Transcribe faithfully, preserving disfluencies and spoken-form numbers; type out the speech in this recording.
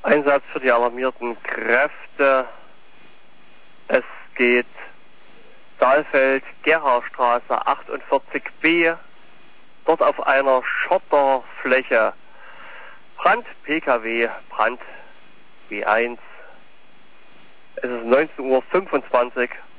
Einsatz für die alarmierten Kräfte. Es geht Saalfeld, Gerhardstraße achtundvierzig b. Dort auf einer Schotterfläche. Brand, P K W, Brand B eins. Es ist neunzehn Uhr fünfundzwanzig.